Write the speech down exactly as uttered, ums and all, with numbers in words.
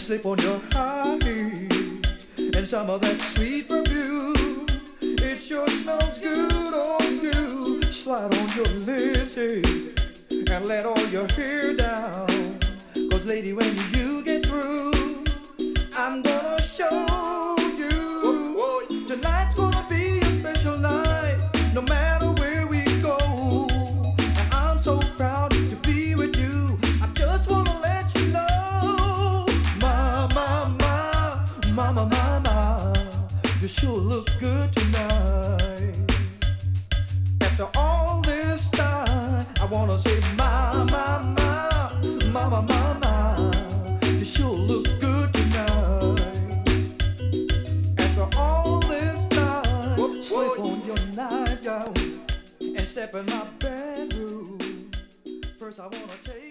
slip on your high heels and some of that sweet perfume. It sure smells good on you. Slide on your lipstick and let all your hair down. Cause lady, when you get through, I'm gonna show you. Tonight's gonna be a special night, no matter where we go. And I'm so proud to be with you. I just wanna let you know, my, my, my, mama, mama, you sure look good tonight. After all this time, I wanna say, my, my, my, mama, mama, you sure look good tonight. After all this time, whoop, slip on your nightgown and step in my bedroom. First I wanna take